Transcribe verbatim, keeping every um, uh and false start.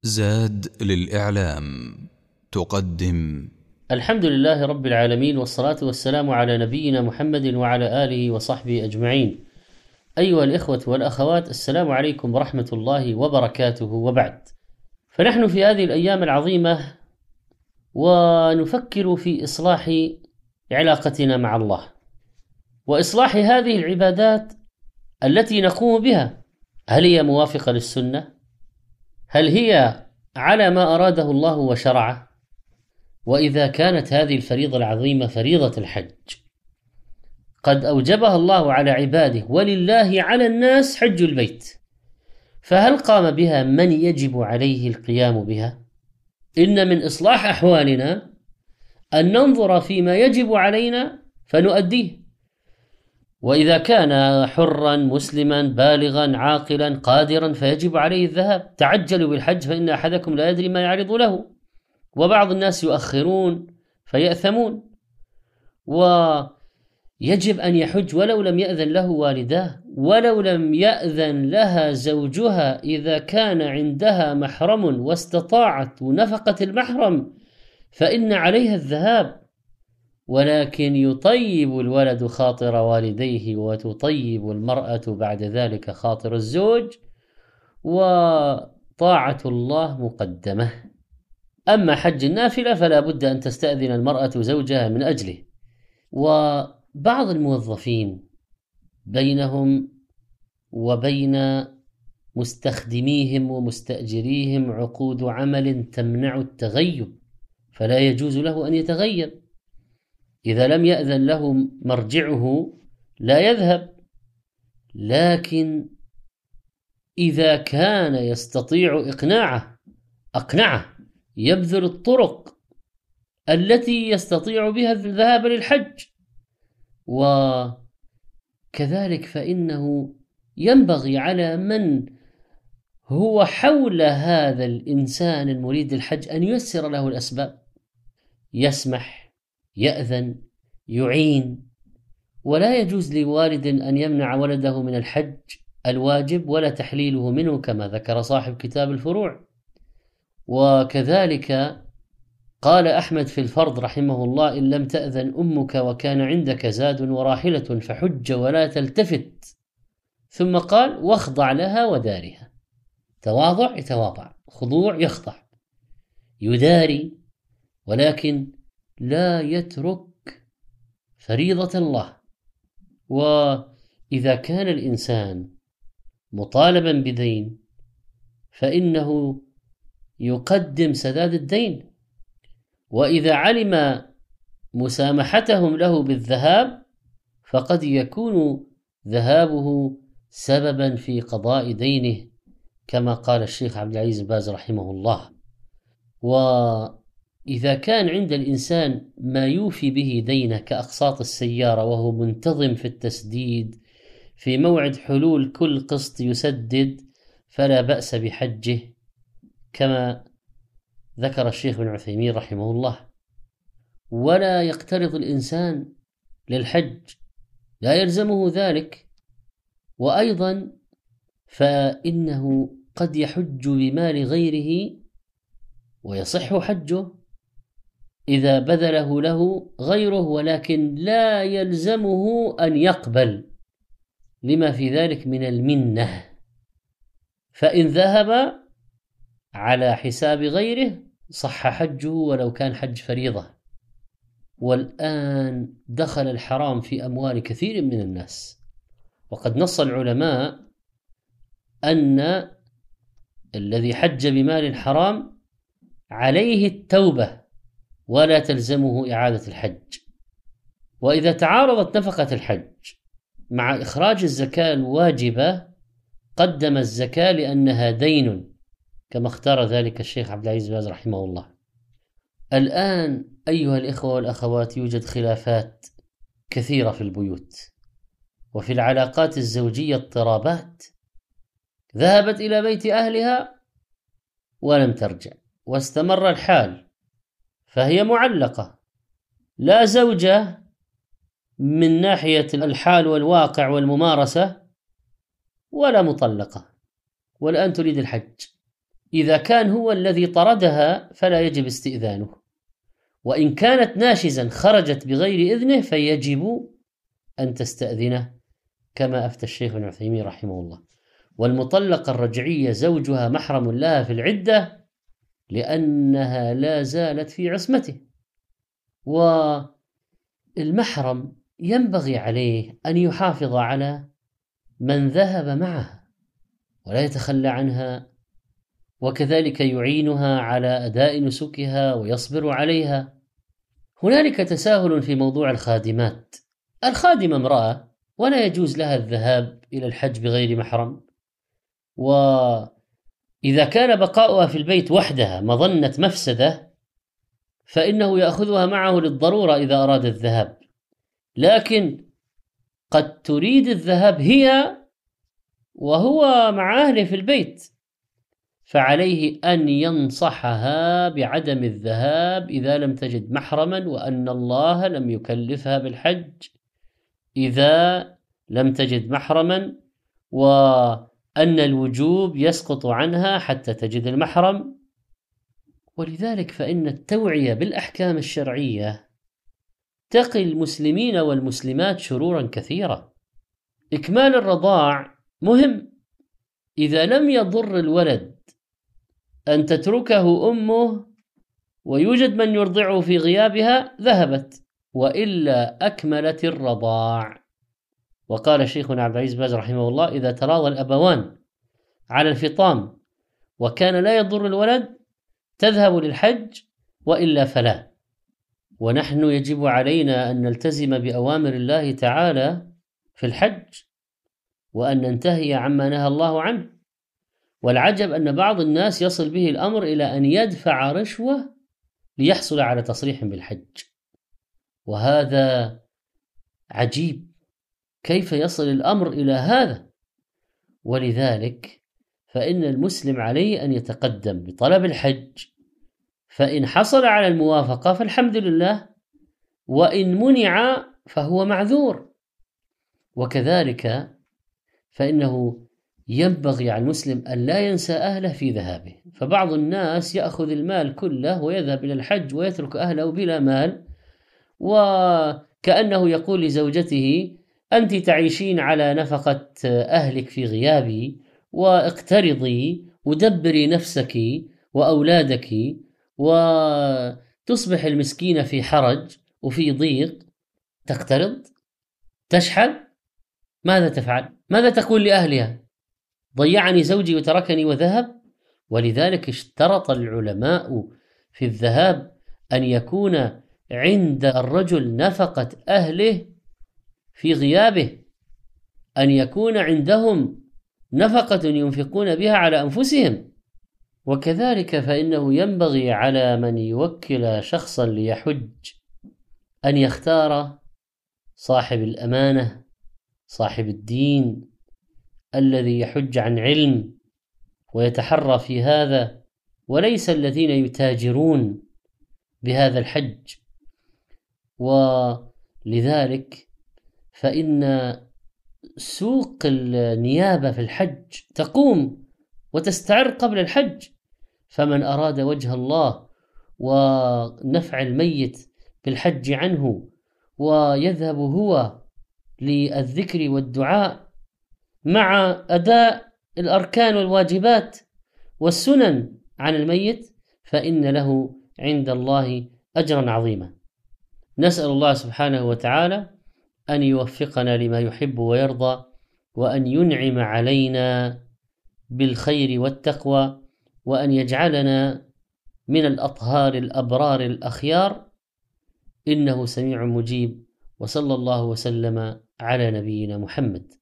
زاد للإعلام تقدم. الحمد لله رب العالمين، والصلاة والسلام على نبينا محمد وعلى آله وصحبه أجمعين. أيها الإخوة والأخوات، السلام عليكم ورحمة الله وبركاته، وبعد. فنحن في هذه الأيام العظيمة ونفكر في إصلاح علاقتنا مع الله، وإصلاح هذه العبادات التي نقوم بها. هل هي موافقة للسنة؟ هل هي على ما أراده الله وشرعه؟ وإذا كانت هذه الفريضة العظيمة فريضة الحج قد أوجبها الله على عباده، ولله على الناس حج البيت، فهل قام بها من يجب عليه القيام بها؟ إن من إصلاح أحوالنا أن ننظر فيما يجب علينا فنؤديه. وإذا كان حرا مسلما بالغا عاقلا قادرا فيجب عليه الذهاب. تعجلوا بالحج فإن أحدكم لا يدري ما يعرض له، وبعض الناس يؤخرون فيأثمون. ويجب أن يحج ولو لم يأذن له والداه، ولو لم يأذن لها زوجها، إذا كان عندها محرم واستطاعت نفقة المحرم فإن عليها الذهاب. ولكن يطيب الولد خاطر والديه، وتطيب المرأة بعد ذلك خاطر الزوج، وطاعة الله مقدمة. أما حج النافلة فلا بد أن تستأذن المرأة زوجها من أجله. وبعض الموظفين بينهم وبين مستخدميهم ومستأجريهم عقود عمل تمنع التغيب، فلا يجوز له أن يتغيب. إذا لم يأذن له مرجعه لا يذهب. لكن إذا كان يستطيع إقناعه أقنعه، يبذل الطرق التي يستطيع بها الذهاب للحج. وكذلك فإنه ينبغي على من هو حول هذا الإنسان المريد الحج أن ييسر له الأسباب، يسمح، يأذن، يعين. ولا يجوز لوالد أن يمنع ولده من الحج الواجب ولا تحليله منه، كما ذكر صاحب كتاب الفروع. وكذلك قال أحمد في الفرض رحمه الله: إن لم تأذن أمك وكان عندك زاد وراحلة فحج ولا تلتفت. ثم قال: واخضع لها ودارها. تواضع يتواضع، خضوع يخضع، يداري، ولكن لا يترك فريضة الله. وإذا كان الإنسان مطالبا بدين فإنه يقدم سداد الدين، وإذا علم مسامحتهم له بالذهاب فقد يكون ذهابه سببا في قضاء دينه، كما قال الشيخ عبد العزيز بن باز رحمه الله. وإذا كان عند الإنسان ما يوفي به دينه كأقساط السيارة وهو منتظم في التسديد، في موعد حلول كل قسط يسدد، فلا بأس بحجه، كما ذكر الشيخ بن عثيمين رحمه الله. ولا يقترض الإنسان للحج، لا يلزمه ذلك. وأيضا فإنه قد يحج بمال غيره ويصح حجه إذا بذله له غيره، ولكن لا يلزمه أن يقبل لما في ذلك من المنة. فإن ذهب على حساب غيره صح حجه ولو كان حج فريضة. والآن دخل الحرام في أموال كثير من الناس، وقد نص العلماء أن الذي حج بمال حرام عليه التوبة ولا تلزمه إعادة الحج. وإذا تعارضت نفقة الحج مع إخراج الزكاة الواجبة قدم الزكاة لأنها دين، كما اختار ذلك الشيخ عبد العزيز بن باز رحمه الله. الآن أيها الإخوة والأخوات، يوجد خلافات كثيرة في البيوت وفي العلاقات الزوجية، اضطرابات. ذهبت إلى بيت أهلها ولم ترجع، واستمر الحال، فهي معلقة، لا زوجة من ناحية الحال والواقع والممارسة، ولا مطلقة، والآن تريد الحج. إذا كان هو الذي طردها فلا يجب استئذانه، وإن كانت ناشزا خرجت بغير إذنه فيجب أن تستأذنه، كما أفتى الشيخ ابن عثيمين رحمه الله. والمطلقة الرجعية زوجها محرم لها في العدة لأنها لا زالت في عصمته، والمحرم ينبغي عليه أن يحافظ على من ذهب معها ولا يتخلى عنها، وكذلك يعينها على أداء نسكها ويصبر عليها. هنالك تساهل في موضوع الخادمات. الخادمة امرأة ولا يجوز لها الذهاب إلى الحج بغير محرم، وإذا كان بقاؤها في البيت وحدها مظنة مفسدة فإنه يأخذها معه للضرورة إذا أراد الذهاب، لكن قد تريد الذهاب هي وهو مع أهله في البيت، فعليه أن ينصحها بعدم الذهاب إذا لم تجد محرما، وأن الله لم يكلفها بالحج إذا لم تجد محرما، وأن الوجوب يسقط عنها حتى تجد المحرم. ولذلك فإن التوعية بالأحكام الشرعية تقي المسلمين والمسلمات شرورا كثيرة. إكمال الرضاع مهم، إذا لم يضر الولد أن تتركه أمه ويوجد من يرضعه في غيابها ذهبت، وإلا أكملت الرضاع. وقال شيخنا عبد العزيز باز رحمه الله: إذا تراضى الأبوان على الفطام وكان لا يضر الولد تذهب للحج، وإلا فلا. ونحن يجب علينا أن نلتزم بأوامر الله تعالى في الحج وأن ننتهي عما نهى الله عنه. والعجب أن بعض الناس يصل به الأمر إلى أن يدفع رشوة ليحصل على تصريح بالحج، وهذا عجيب، كيف يصل الأمر إلى هذا؟ ولذلك فإن المسلم عليه أن يتقدم بطلب الحج، فإن حصل على الموافقة فالحمد لله، وإن منع فهو معذور. وكذلك فإنه ينبغي على المسلم أن لا ينسى أهله في ذهابه، فبعض الناس يأخذ المال كله ويذهب إلى الحج ويترك أهله بلا مال، وكأنه يقول لزوجته: أنت تعيشين على نفقة أهلك في غيابي، واقترضي ودبري نفسك وأولادك، وتصبح المسكينة في حرج وفي ضيق، تقترض تشحذ، ماذا تفعل؟ ماذا تقول لأهلها؟ ضيعني زوجي وتركني وذهب. ولذلك اشترط العلماء في الذهاب أن يكون عند الرجل نفقة أهله في غيابه، أن يكون عندهم نفقة ينفقون بها على أنفسهم. وكذلك فإنه ينبغي على من يوكل شخصا ليحج أن يختار صاحب الأمانة، صاحب الدين، الذي يحج عن علم ويتحرى في هذا، وليس الذين يتاجرون بهذا الحج. ولذلك فإن سوق النيابة في الحج تقوم وتستعر قبل الحج، فمن أراد وجه الله ونفع الميت بالحج عنه ويذهب هو للذكر والدعاء مع أداء الأركان والواجبات والسنن عن الميت، فإن له عند الله أجرا عظيما. نسأل الله سبحانه وتعالى أن يوفقنا لما يحب ويرضى، وأن ينعم علينا بالخير والتقوى، وأن يجعلنا من الأطهار الأبرار الأخيار، إنه سميع مجيب. وصلى الله وسلم على نبينا محمد.